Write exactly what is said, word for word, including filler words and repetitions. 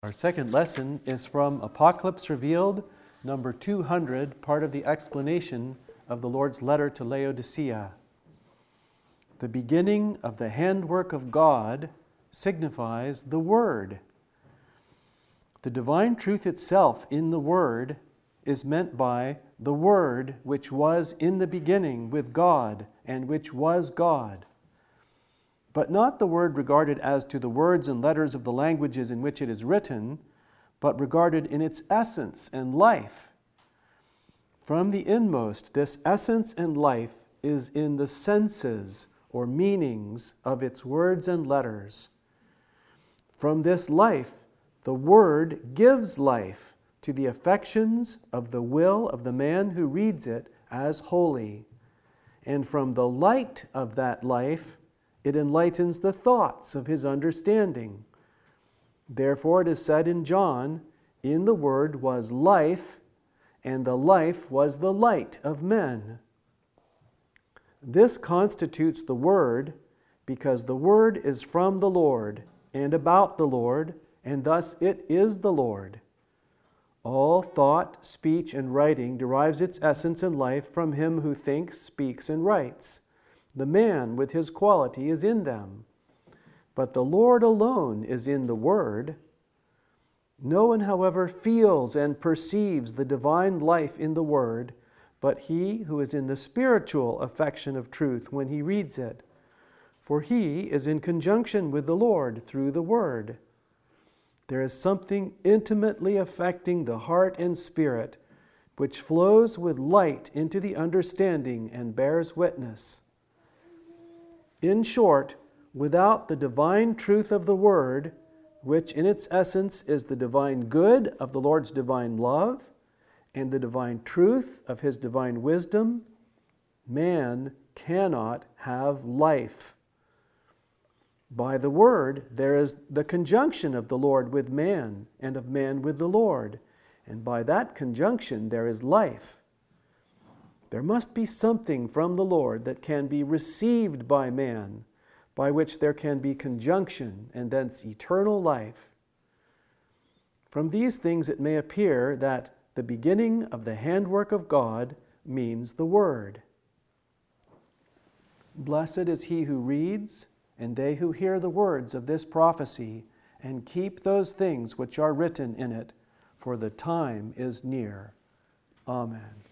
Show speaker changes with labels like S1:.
S1: Our second lesson is from Apocalypse Revealed, number two hundred, part of the explanation of the Lord's letter to Laodicea. The beginning of the handwork of God signifies the Word. The divine truth itself in the Word is meant by the Word which was in the beginning with God and which was God. But not the Word regarded as to the words and letters of the languages in which it is written, but regarded in its essence and life. From the inmost, this essence and life is in the senses or meanings of its words and letters. From this life, the Word gives life to the affections of the will of the man who reads it as holy. And from the light of that life, it enlightens the thoughts of his understanding. Therefore it is said in John, "In the Word was life, and the life was the light of men." This constitutes the Word, because the Word is from the Lord, and about the Lord, and thus it is the Lord. All thought, speech, and writing derives its essence and life from him who thinks, speaks, and writes. The man with his quality is in them. But the Lord alone is in the Word. No one, however, feels and perceives the divine life in the Word, but he who is in the spiritual affection of truth when he reads it. For he is in conjunction with the Lord through the Word. There is something intimately affecting the heart and spirit, which flows with light into the understanding and bears witness. In short, without the divine truth of the Word, which in its essence is the divine good of the Lord's divine love and the divine truth of His divine wisdom, man cannot have life. By the Word, there is the conjunction of the Lord with man and of man with the Lord, and by that conjunction there is life. There must be something from the Lord that can be received by man, by which there can be conjunction and thence eternal life. From these things it may appear that the beginning of the handwork of God means the Word. Blessed is he who reads, and they who hear the words of this prophecy, and keep those things which are written in it, for the time is near. Amen.